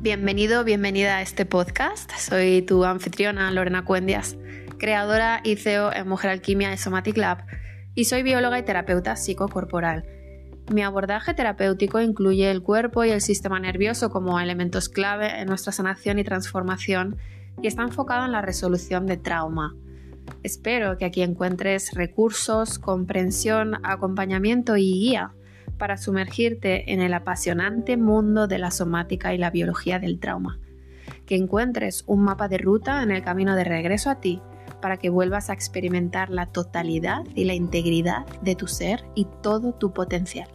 Bienvenido, bienvenida a este podcast. Soy tu anfitriona Lorena Cuendias, creadora y CEO en Mujer Alquimia y Somatic Lab, y soy bióloga y terapeuta psicocorporal. Mi abordaje terapéutico incluye el cuerpo y el sistema nervioso como elementos clave en nuestra sanación y transformación y está enfocado en la resolución de trauma. Espero que aquí encuentres recursos, comprensión, acompañamiento y guía para sumergirte en el apasionante mundo de la somática y la biología del trauma. Que encuentres un mapa de ruta en el camino de regreso a ti para que vuelvas a experimentar la totalidad y la integridad de tu ser y todo tu potencial.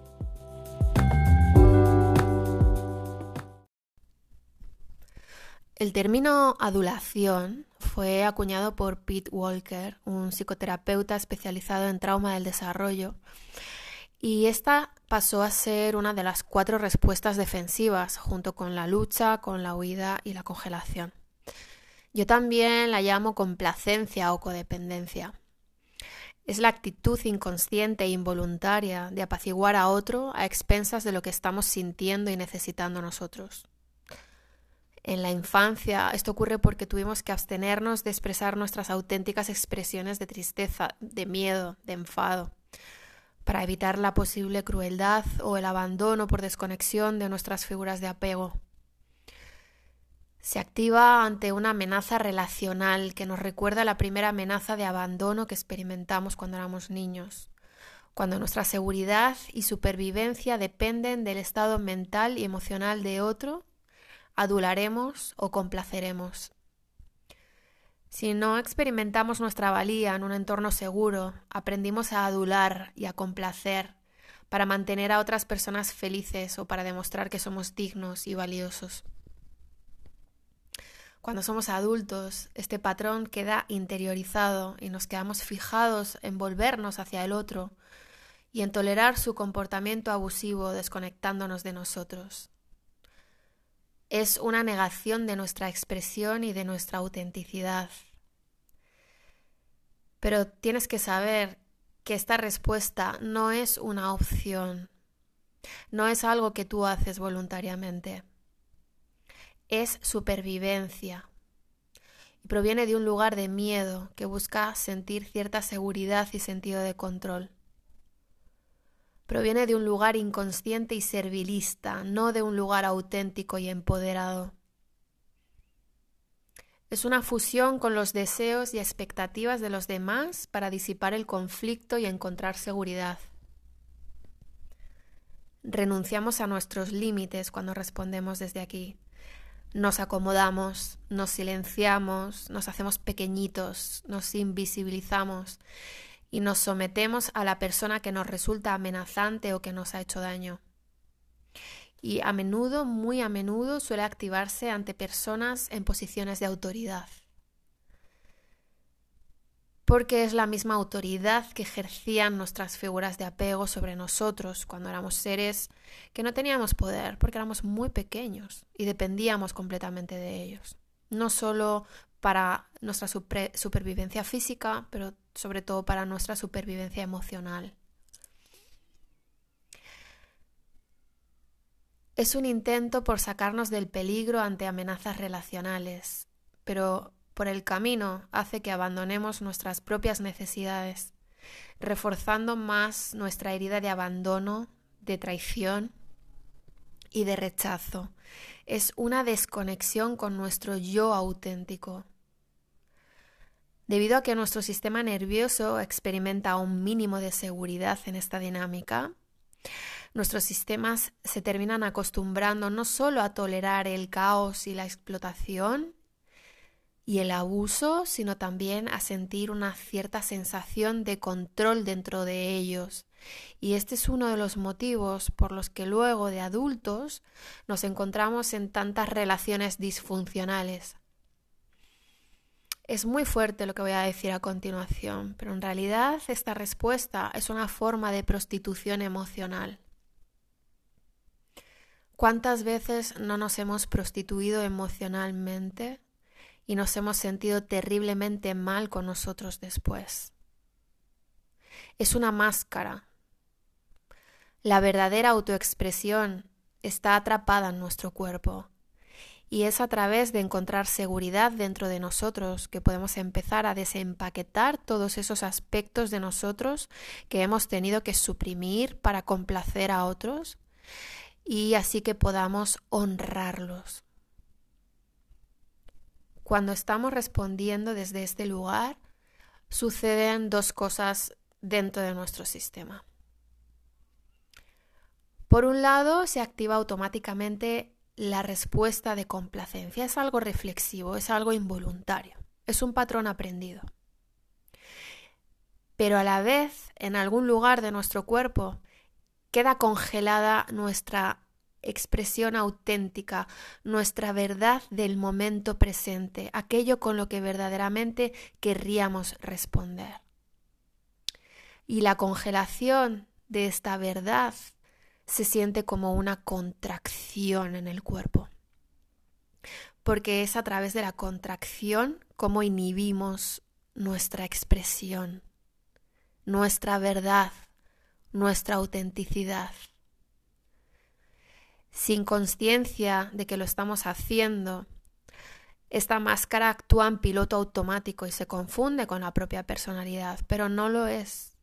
El término adulación fue acuñado por Pete Walker, un psicoterapeuta especializado en trauma del desarrollo, y esta pasó a ser una de las 4 respuestas defensivas, junto con la lucha, con la huida y la congelación. Yo también la llamo complacencia o codependencia. Es la actitud inconsciente e involuntaria de apaciguar a otro a expensas de lo que estamos sintiendo y necesitando nosotros. En la infancia esto ocurre porque tuvimos que abstenernos de expresar nuestras auténticas expresiones de tristeza, de miedo, de enfado, para evitar la posible crueldad o el abandono por desconexión de nuestras figuras de apego. Se activa ante una amenaza relacional que nos recuerda la primera amenaza de abandono que experimentamos cuando éramos niños, cuando nuestra seguridad y supervivencia dependen del estado mental y emocional de otro. Adularemos o complaceremos. Si no experimentamos nuestra valía en un entorno seguro, aprendimos a adular y a complacer para mantener a otras personas felices o para demostrar que somos dignos y valiosos. Cuando somos adultos, este patrón queda interiorizado y nos quedamos fijados en volvernos hacia el otro y en tolerar su comportamiento abusivo desconectándonos de nosotros. Es una negación de nuestra expresión y de nuestra autenticidad. Pero tienes que saber que esta respuesta no es una opción, no es algo que tú haces voluntariamente. Es supervivencia y proviene de un lugar de miedo que busca sentir cierta seguridad y sentido de control. Proviene de un lugar inconsciente y servilista, no de un lugar auténtico y empoderado. Es una fusión con los deseos y expectativas de los demás para disipar el conflicto y encontrar seguridad. Renunciamos a nuestros límites cuando respondemos desde aquí. Nos acomodamos, nos silenciamos, nos hacemos pequeñitos, nos invisibilizamos y nos sometemos a la persona que nos resulta amenazante o que nos ha hecho daño. Y a menudo, muy a menudo, suele activarse ante personas en posiciones de autoridad. Porque es la misma autoridad que ejercían nuestras figuras de apego sobre nosotros cuando éramos seres que no teníamos poder, porque éramos muy pequeños y dependíamos completamente de ellos. No solo para nuestra supervivencia física, pero sobre todo para nuestra supervivencia emocional. Es un intento por sacarnos del peligro ante amenazas relacionales, pero por el camino hace que abandonemos nuestras propias necesidades, reforzando más nuestra herida de abandono, de traición y de rechazo. Es una desconexión con nuestro yo auténtico. Debido a que nuestro sistema nervioso experimenta un mínimo de seguridad en esta dinámica, nuestros sistemas se terminan acostumbrando no solo a tolerar el caos y la explotación y el abuso, sino también a sentir una cierta sensación de control dentro de ellos. Y este es uno de los motivos por los que luego de adultos nos encontramos en tantas relaciones disfuncionales. Es muy fuerte lo que voy a decir a continuación, pero en realidad esta respuesta es una forma de prostitución emocional. ¿Cuántas veces no nos hemos prostituido emocionalmente y nos hemos sentido terriblemente mal con nosotros después? Es una máscara. La verdadera autoexpresión está atrapada en nuestro cuerpo Y es a través de encontrar seguridad dentro de nosotros que podemos empezar a desempaquetar todos esos aspectos de nosotros que hemos tenido que suprimir para complacer a otros y así que podamos honrarlos. Cuando estamos respondiendo desde este lugar, suceden dos cosas dentro de nuestro sistema. Por un lado, se activa automáticamente la respuesta de complacencia. Es algo reflexivo, es algo involuntario, es un patrón aprendido. Pero a la vez, en algún lugar de nuestro cuerpo, queda congelada nuestra expresión auténtica, nuestra verdad del momento presente, aquello con lo que verdaderamente querríamos responder. Y la congelación de esta verdad se siente como una contracción en el cuerpo, porque es a través de la contracción como inhibimos nuestra expresión, nuestra verdad, nuestra autenticidad. Sin consciencia de que lo estamos haciendo, esta máscara actúa en piloto automático y se confunde con la propia personalidad, pero no lo es.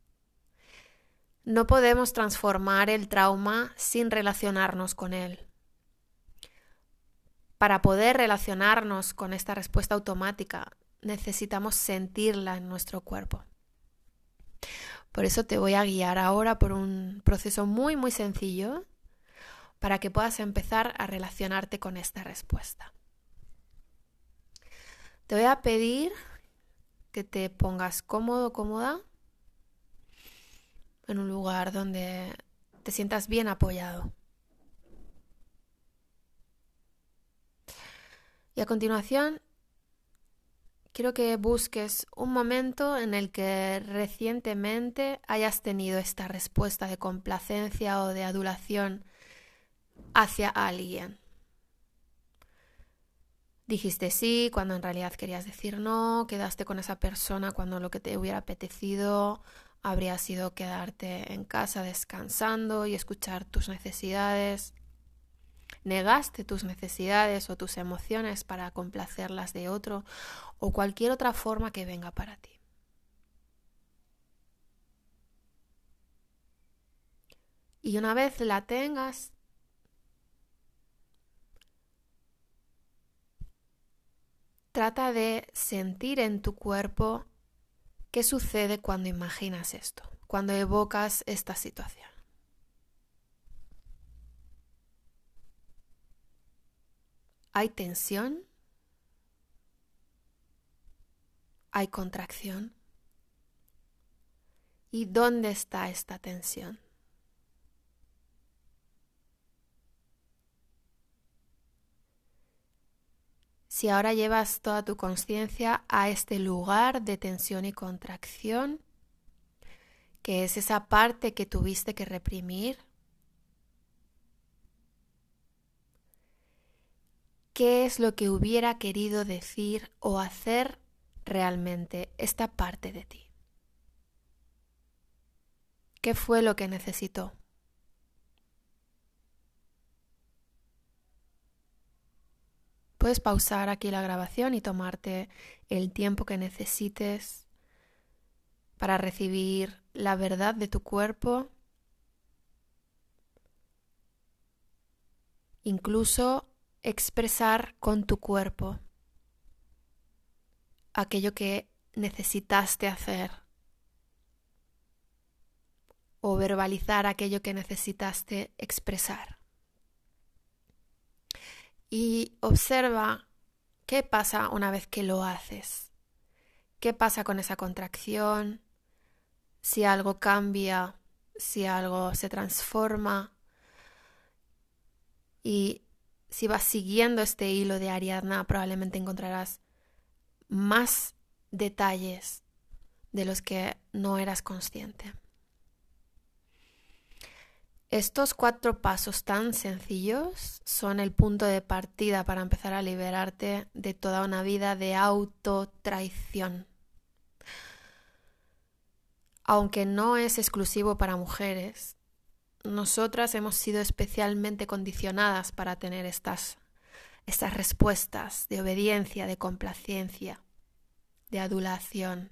No podemos transformar el trauma sin relacionarnos con él. Para poder relacionarnos con esta respuesta automática, necesitamos sentirla en nuestro cuerpo. Por eso te voy a guiar ahora por un proceso muy, muy sencillo para que puedas empezar a relacionarte con esta respuesta. Te voy a pedir que te pongas cómodo, cómoda, en un lugar donde te sientas bien apoyado. Y a continuación, quiero que busques un momento en el que recientemente hayas tenido esta respuesta de complacencia o de adulación hacia alguien. Dijiste sí cuando en realidad querías decir no, quedaste con esa persona cuando lo que te hubiera apetecido habría sido quedarte en casa descansando y escuchar tus necesidades. Negaste tus necesidades o tus emociones para complacerlas de otro o cualquier otra forma que venga para ti. Y una vez la tengas, trata de sentir en tu cuerpo qué sucede cuando imaginas esto, cuando evocas esta situación. ¿Hay tensión? ¿Hay contracción? ¿Y dónde está esta tensión? Si ahora llevas toda tu conciencia a este lugar de tensión y contracción, que es esa parte que tuviste que reprimir, ¿qué es lo que hubiera querido decir o hacer realmente esta parte de ti? ¿Qué fue lo que necesitó? Puedes pausar aquí la grabación y tomarte el tiempo que necesites para recibir la verdad de tu cuerpo, incluso expresar con tu cuerpo aquello que necesitaste hacer o verbalizar aquello que necesitaste expresar. Y observa qué pasa una vez que lo haces. ¿Qué pasa con esa contracción? Si algo cambia, si algo se transforma. Y si vas siguiendo este hilo de Ariadna, probablemente encontrarás más detalles de los que no eras consciente. Estos 4 pasos tan sencillos son el punto de partida para empezar a liberarte de toda una vida de autotraición. Aunque no es exclusivo para mujeres, nosotras hemos sido especialmente condicionadas para tener estas estas respuestas de obediencia, de complacencia, de adulación.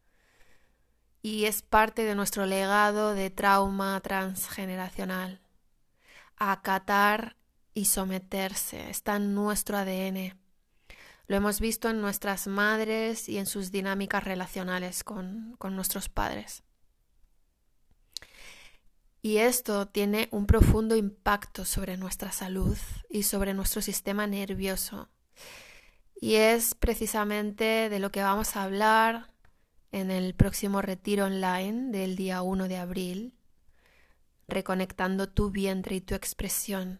Y es parte de nuestro legado de trauma transgeneracional. Acatar y someterse está en nuestro ADN. Lo hemos visto en nuestras madres y en sus dinámicas relacionales con nuestros padres. Y esto tiene un profundo impacto sobre nuestra salud y sobre nuestro sistema nervioso. Y es precisamente de lo que vamos a hablar en el próximo retiro online del día 1 de abril, reconectando tu vientre y tu expresión.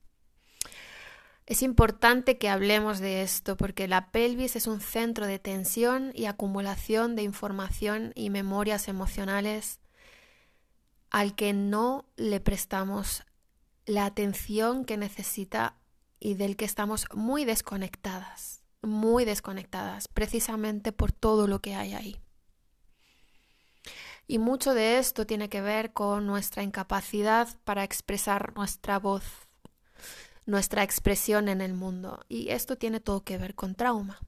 Es importante que hablemos de esto porque la pelvis es un centro de tensión y acumulación de información y memorias emocionales al que no le prestamos la atención que necesita y del que estamos muy desconectadas, precisamente por todo lo que hay ahí. Y mucho de esto tiene que ver con nuestra incapacidad para expresar nuestra voz, nuestra expresión en el mundo. Y esto tiene todo que ver con trauma.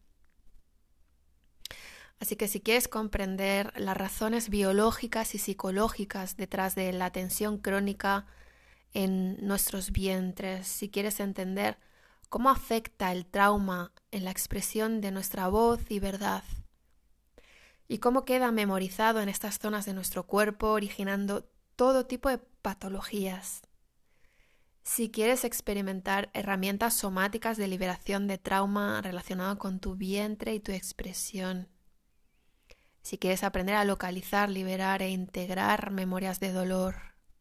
Así que si quieres comprender las razones biológicas y psicológicas detrás de la tensión crónica en nuestros vientres, si quieres entender cómo afecta el trauma en la expresión de nuestra voz y verdad, y cómo queda memorizado en estas zonas de nuestro cuerpo, originando todo tipo de patologías. Si quieres experimentar herramientas somáticas de liberación de trauma relacionado con tu vientre y tu expresión. Si quieres aprender a localizar, liberar e integrar memorias de dolor.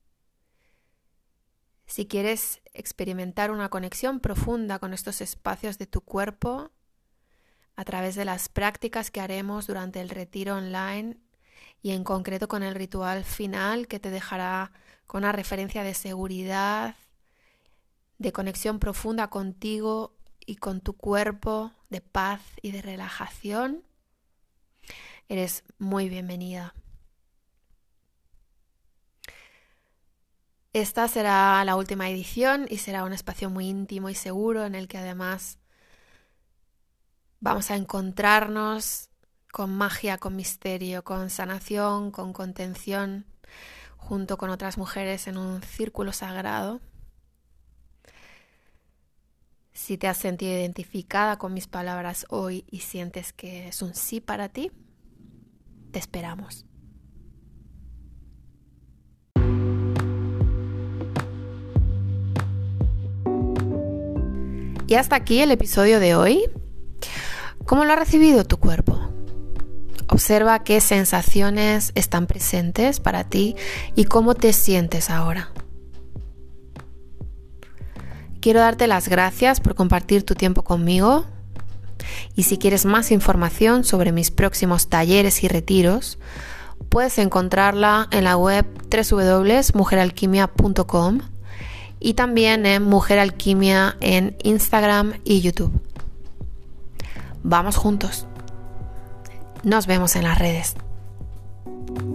Si quieres experimentar una conexión profunda con estos espacios de tu cuerpo a través de las prácticas que haremos durante el retiro online y en concreto con el ritual final que te dejará con una referencia de seguridad, de conexión profunda contigo y con tu cuerpo, de paz y de relajación, eres muy bienvenida. Esta será la última edición y será un espacio muy íntimo y seguro en el que además vamos a encontrarnos con magia, con misterio, con sanación, con contención, junto con otras mujeres en un círculo sagrado. Si te has sentido identificada con mis palabras hoy y sientes que es un sí para ti, te esperamos. Y hasta aquí el episodio de hoy. ¿Cómo lo ha recibido tu cuerpo? Observa qué sensaciones están presentes para ti y cómo te sientes ahora. Quiero darte las gracias por compartir tu tiempo conmigo. Y si quieres más información sobre mis próximos talleres y retiros, puedes encontrarla en la web www.mujeralquimia.com y también en Mujer Alquimia en Instagram y YouTube. Vamos juntos. Nos vemos en las redes.